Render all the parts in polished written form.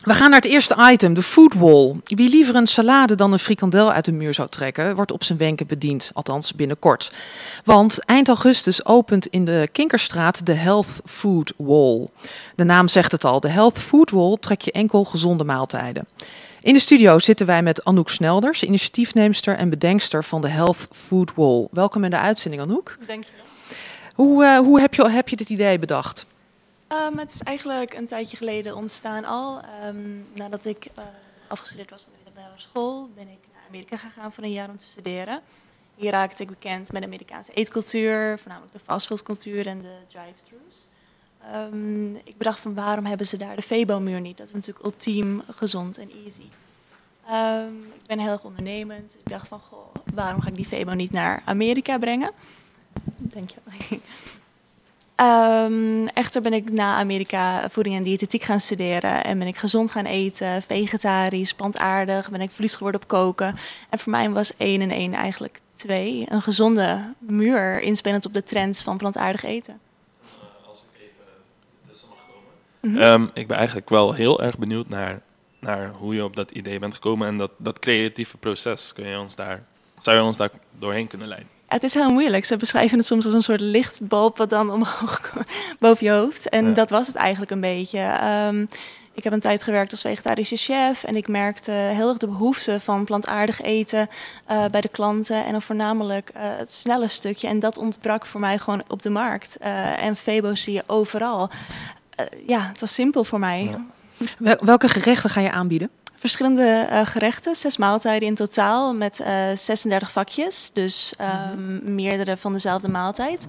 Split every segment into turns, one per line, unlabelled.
We gaan naar het eerste item, de food wall. Wie liever een salade dan een frikandel uit de muur zou trekken, wordt op zijn wenken bediend, althans binnenkort. Want eind augustus opent in de Kinkerstraat de Health Food Wall. De naam zegt het al, de Health Food Wall trek je enkel gezonde maaltijden. In de studio zitten wij met Anouk Snelders, initiatiefneemster en bedenkster van de Health Food Wall. Welkom in de uitzending, Anouk.
Dankjewel.
Hoe heb je dit idee bedacht?
Het is eigenlijk een tijdje geleden ontstaan al. Nadat ik afgestudeerd was op de middelbare school, ben ik naar Amerika gegaan voor een jaar om te studeren. Hier raakte ik bekend met de Amerikaanse eetcultuur, voornamelijk de fastfoodcultuur en de drive-thrus. Ik bedacht van waarom hebben ze daar de Febo-muur niet? Dat is natuurlijk ultiem gezond en easy. Ik ben heel erg ondernemend. Ik dacht van, waarom ga ik die Febo niet naar Amerika brengen? Dankjewel. Echter ben ik na Amerika voeding en diëtetiek gaan studeren en ben ik gezond gaan eten, vegetarisch, plantaardig, ben ik verliefd geworden op koken. En voor mij was 1 en 1 eigenlijk 2, een gezonde muur, inspelend op de trends van plantaardig eten.
Als ik even tussen mag komen. Ik ben eigenlijk wel heel erg benieuwd naar hoe je op dat idee bent gekomen en dat creatieve proces. Zou je ons daar doorheen kunnen leiden?
Het is heel moeilijk. Ze beschrijven het soms als een soort lichtbulb wat dan omhoog komt boven je hoofd. En dat was het eigenlijk een beetje. Ik heb een tijd gewerkt als vegetarische chef en ik merkte heel erg de behoefte van plantaardig eten bij de klanten. En dan voornamelijk het snelle stukje. En dat ontbrak voor mij gewoon op de markt. En Febo zie je overal. Het was simpel voor mij.
Ja. Welke gerechten ga je aanbieden?
Verschillende gerechten, 6 maaltijden in totaal met 36 vakjes. Dus meerdere van dezelfde maaltijd.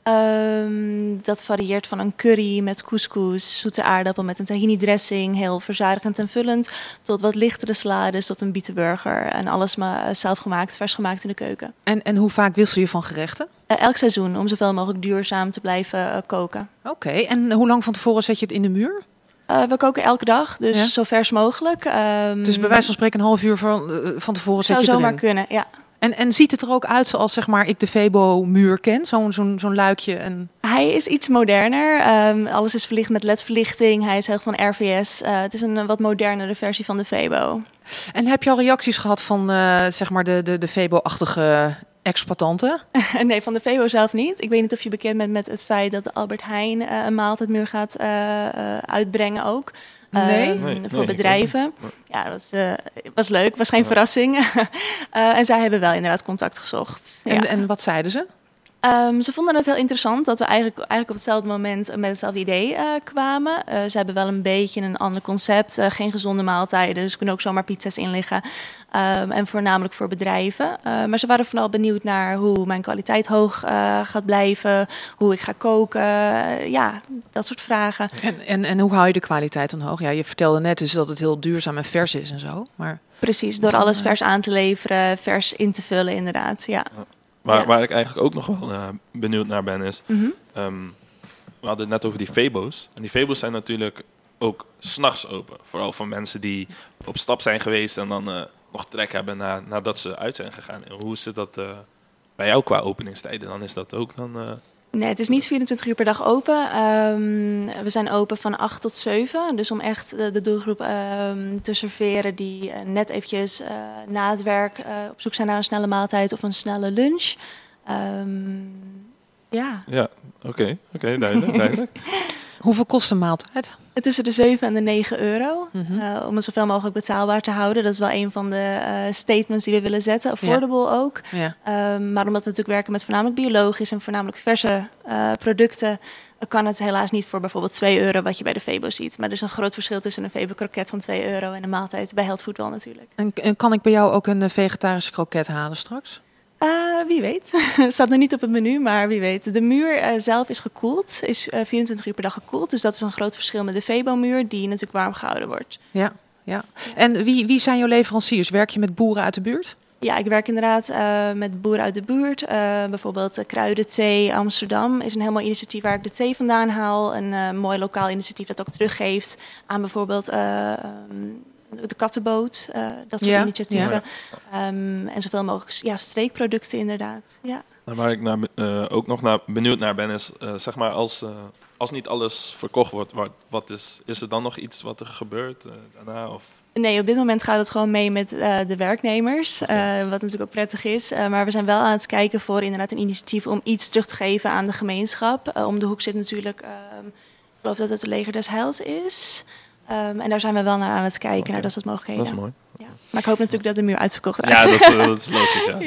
Dat varieert van een curry met couscous, zoete aardappel met een tahini dressing, heel verzadigend en vullend, tot wat lichtere salades, tot een bietenburger. En alles maar zelf gemaakt, vers gemaakt in de keuken.
En hoe vaak wissel je van gerechten?
Elk seizoen, om zoveel mogelijk duurzaam te blijven koken.
Oké, en hoe lang van tevoren zet je het in de muur?
We koken elke dag, dus zo vers mogelijk.
Dus bij wijze van spreken een half uur van tevoren zet je het erin?
Zou zomaar kunnen, ja.
En ziet het er ook uit zoals zeg maar, ik de Febo-muur ken? Zo'n luikje?
Hij is iets moderner. Alles is verlicht met LED-verlichting. Hij is heel van RVS. Het is een wat modernere versie van de Febo.
En heb je al reacties gehad van zeg maar de Febo-achtige exploitanten?
Nee, van de Febo zelf niet. Ik weet niet of je bekend bent met het feit dat de Albert Heijn een maaltijdmuur gaat uitbrengen ook. Voor bedrijven. Ja, dat was leuk. Was geen verrassing. En zij hebben wel inderdaad contact gezocht. Ja.
En wat zeiden ze?
Ze vonden het heel interessant dat we eigenlijk op hetzelfde moment met hetzelfde idee kwamen. Ze hebben wel een beetje een ander concept. Geen gezonde maaltijden, dus kunnen ook zomaar pizza's in liggen. En voornamelijk voor bedrijven. Maar ze waren vooral benieuwd naar hoe mijn kwaliteit hoog gaat blijven. Hoe ik ga koken. Dat soort vragen.
En hoe hou je de kwaliteit dan hoog? Ja, je vertelde net dus dat het heel duurzaam en vers is en zo. Maar
precies, door alles vers aan te leveren, vers in te vullen inderdaad, ja.
Waar ik eigenlijk ook nog wel benieuwd naar ben is... we hadden het net over die Febo's. En die Febo's zijn natuurlijk ook 's nachts open. Vooral voor mensen die op stap zijn geweest en dan nog trek hebben nadat ze uit zijn gegaan. En hoe zit dat bij jou qua openingstijden? Dan is dat ook dan...
Nee, het is niet 24 uur per dag open. We zijn open van 8 tot 7. Dus om echt de doelgroep te serveren die net eventjes na het werk op zoek zijn naar een snelle maaltijd of een snelle lunch.
Ja, oké, duidelijk.
Hoeveel kost een maaltijd?
Tussen de 7 en de 9 euro. Om het zoveel mogelijk betaalbaar te houden. Dat is wel een van de statements die we willen zetten. Affordable ook. Ja. Maar omdat we natuurlijk werken met voornamelijk biologisch en voornamelijk verse producten, kan het helaas niet voor bijvoorbeeld 2 euro wat je bij de Febo ziet. Maar er is een groot verschil tussen een Febo kroket van 2 euro en een maaltijd bij Health Food wel natuurlijk.
En kan ik bij jou ook een vegetarische kroket halen straks?
Wie weet. Staat nog niet op het menu, maar wie weet. De muur zelf is gekoeld, is 24 uur per dag gekoeld. Dus dat is een groot verschil met de Febo-muur, die natuurlijk warm gehouden wordt.
Ja. En wie zijn jouw leveranciers? Werk je met boeren uit de buurt?
Ja, ik werk inderdaad met boeren uit de buurt. Bijvoorbeeld Kruidenthee Amsterdam is een heel mooi initiatief waar ik de thee vandaan haal. Een mooi lokaal initiatief dat ook teruggeeft aan bijvoorbeeld de kattenboot. Dat soort initiatieven. Ja. En zoveel mogelijk streekproducten inderdaad. Ja.
Waar ik ook nog benieuwd naar ben is, zeg maar als niet alles verkocht wordt, is er dan nog iets wat er gebeurt daarna? Of?
Nee, op dit moment gaat het gewoon mee met de werknemers, wat natuurlijk ook prettig is. Maar we zijn wel aan het kijken voor inderdaad een initiatief om iets terug te geven aan de gemeenschap. Om de hoek zit natuurlijk, ik geloof dat het de Leger des Heils is. En daar zijn we wel naar aan het kijken, naar dat soort mogelijkheden.
Dat is mooi.
Ja. Maar ik hoop natuurlijk dat de muur uitverkocht raakt.
Ja, dat is logisch, ja.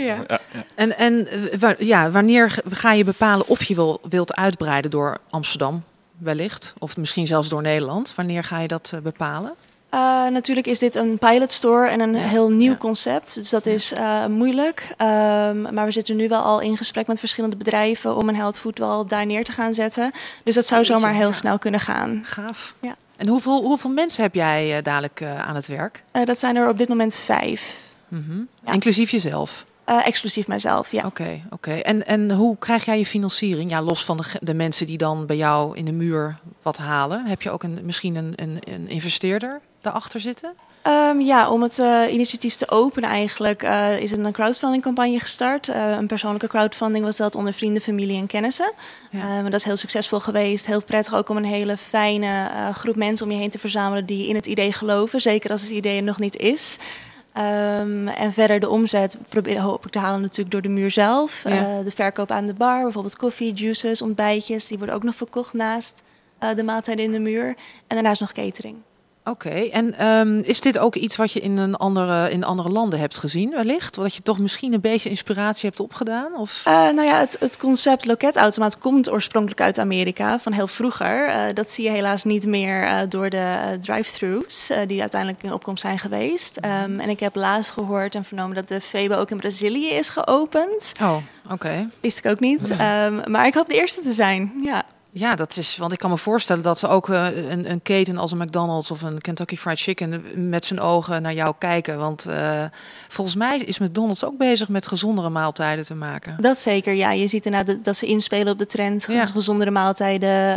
Ja.
En wanneer ga je bepalen of je wilt uitbreiden door Amsterdam, wellicht? Of misschien zelfs door Nederland? Wanneer ga je dat bepalen?
Natuurlijk is dit een pilotstore en een heel nieuw concept. Dus dat is moeilijk. Maar we zitten nu wel al in gesprek met verschillende bedrijven om een health food wall daar neer te gaan zetten. Dus dat zou zomaar heel snel kunnen gaan.
Gaaf.
Ja.
En hoeveel mensen heb jij dadelijk aan het werk?
Dat zijn er op dit moment 5.
Mm-hmm.
Ja.
Inclusief jezelf?
Exclusief mijzelf, ja.
Oké. En hoe krijg jij je financiering? Ja, los van de mensen die dan bij jou in de muur wat halen. Heb je ook misschien een investeerder daarachter zitten?
Om het initiatief te openen eigenlijk is er een crowdfunding campagne gestart. Een persoonlijke crowdfunding was dat onder vrienden, familie en kennissen.
Ja.
Dat is heel succesvol geweest. Heel prettig ook om een hele fijne groep mensen om je heen te verzamelen die in het idee geloven. Zeker als het idee er nog niet is. En verder de omzet hoop ik te halen natuurlijk door de muur zelf. De verkoop aan de bar, bijvoorbeeld koffie, juices, ontbijtjes. Die worden ook nog verkocht naast de maaltijden in de muur. En daarnaast nog catering.
Oké, en is dit ook iets wat je in andere landen hebt gezien wellicht? Dat je toch misschien een beetje inspiratie hebt opgedaan? Of?
Het concept loketautomaat komt oorspronkelijk uit Amerika, van heel vroeger. Dat zie je helaas niet meer door de drive-thrus die uiteindelijk in opkomst zijn geweest. En ik heb laatst gehoord en vernomen dat de Febo ook in Brazilië is geopend.
Oh, oké.
Wist ik ook niet. Maar ik hoop de eerste te zijn, ja.
Ja, dat is, want ik kan me voorstellen dat ze ook een keten als een McDonald's of een Kentucky Fried Chicken met zijn ogen naar jou kijken. Want volgens mij is McDonald's ook bezig met gezondere maaltijden te maken.
Dat zeker, ja. Je ziet inderdaad dat ze inspelen op de trend. Ja. Gezondere maaltijden,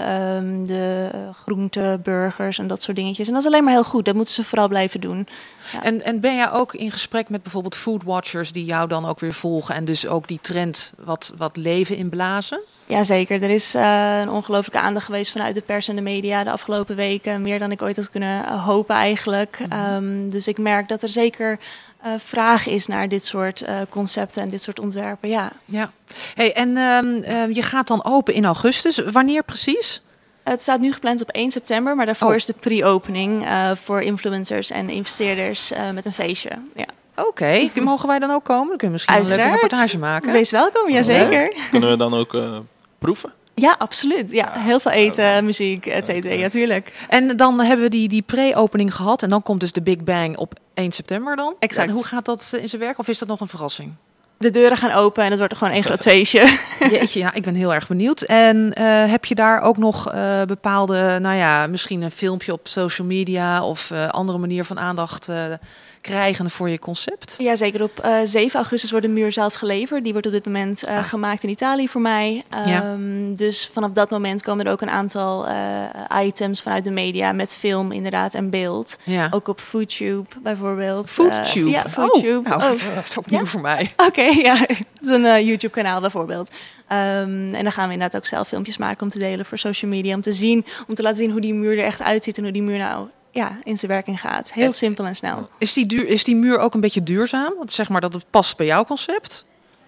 de groente, burgers en dat soort dingetjes. En dat is alleen maar heel goed. Dat moeten ze vooral blijven doen. Ja.
En ben jij ook in gesprek met bijvoorbeeld foodwatchers die jou dan ook weer volgen en dus ook die trend wat leven inblazen?
Jazeker, er is een ongelooflijke aandacht geweest vanuit de pers en de media de afgelopen weken. Meer dan ik ooit had kunnen hopen eigenlijk. Dus ik merk dat er zeker vraag is naar dit soort concepten en dit soort ontwerpen. Ja.
Hey, en je gaat dan open in augustus. Wanneer precies?
Het staat nu gepland op 1 september, maar daarvoor is de pre-opening voor influencers en investeerders met een feestje. Ja.
Oké, mogen wij dan ook komen? Dan kunnen we misschien een leuke reportage maken.
Wees welkom, jazeker.
Kunnen we dan ook proeven?
Ja, absoluut. Ja, heel veel eten, muziek, et cetera. Ja, tuurlijk.
En dan hebben we die pre-opening gehad. En dan komt dus de Big Bang op 1 september dan.
Exact.
En hoe gaat dat in zijn werk? Of is dat nog een verrassing?
De deuren gaan open en het wordt er gewoon één groot feestje.
Jeetje, ja, ik ben heel erg benieuwd. En heb je daar ook nog bepaalde, misschien een filmpje op social media of andere manier van aandacht krijgen voor je concept?
Ja, zeker. Op 7 augustus wordt de muur zelf geleverd. Die wordt op dit moment gemaakt in Italië voor mij. Dus vanaf dat moment komen er ook een aantal items vanuit de media met film inderdaad en beeld. Ja. Ook op FoodTube bijvoorbeeld.
FoodTube?
Ja, FoodTube.
Dat is opnieuw voor mij.
Oké, ja. Het is een YouTube-kanaal bijvoorbeeld. En dan gaan we inderdaad ook zelf filmpjes maken om te delen voor social media. Om te laten zien hoe die muur er echt uitziet en hoe die muur nou in zijn werking gaat. Heel simpel en snel.
Is die muur ook een beetje duurzaam? Zeg maar dat het past bij jouw concept?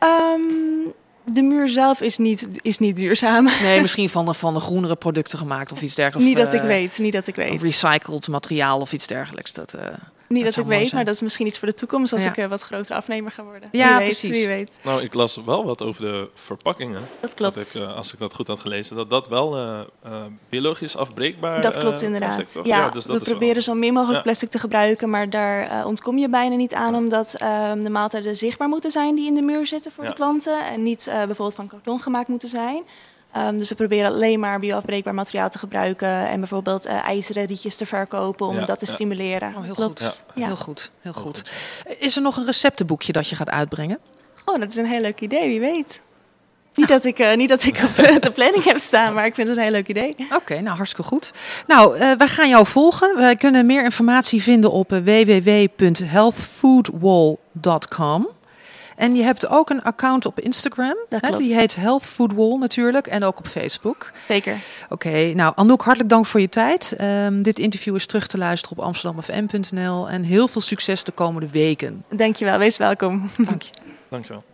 De muur zelf is niet duurzaam.
Nee, misschien van de groenere producten gemaakt of iets dergelijks.
Niet dat ik weet.
Recycled materiaal of iets dergelijks.
Niet dat ik weet, maar dat is misschien iets voor de toekomst als ik wat grotere afnemer ga worden.
Ja,
precies. Wie weet.
Nou, ik las wel wat over de verpakkingen.
Dat klopt.
Als ik dat goed had gelezen, dat wel biologisch afbreekbaar
Dat klopt inderdaad.
Plastic,
dus we proberen zo min mogelijk plastic te gebruiken, maar daar ontkom je bijna niet aan, omdat de maaltijden zichtbaar moeten zijn die in de muur zitten voor de klanten en niet bijvoorbeeld van karton gemaakt moeten zijn. Dus we proberen alleen maar bioafbreekbaar materiaal te gebruiken en bijvoorbeeld ijzeren rietjes te verkopen om dat te stimuleren.
Oh, heel goed. Ja. Heel goed. Is er nog een receptenboekje dat je gaat uitbrengen?
Oh, dat is een heel leuk idee, wie weet. Niet dat ik op de planning heb staan, maar ik vind het een heel leuk idee.
Oké, nou hartstikke goed. Nou, wij gaan jou volgen. Wij kunnen meer informatie vinden op www.healthfoodwall.com. En je hebt ook een account op Instagram.
Dat klopt.
Die heet Health Food Wall natuurlijk. En ook op Facebook.
Zeker.
Oké, nou Anouk, hartelijk dank voor je tijd. Dit interview is terug te luisteren op amsterdamfm.nl. En heel veel succes de komende weken.
Dankjewel, wees welkom.
Dank je.
Dankjewel.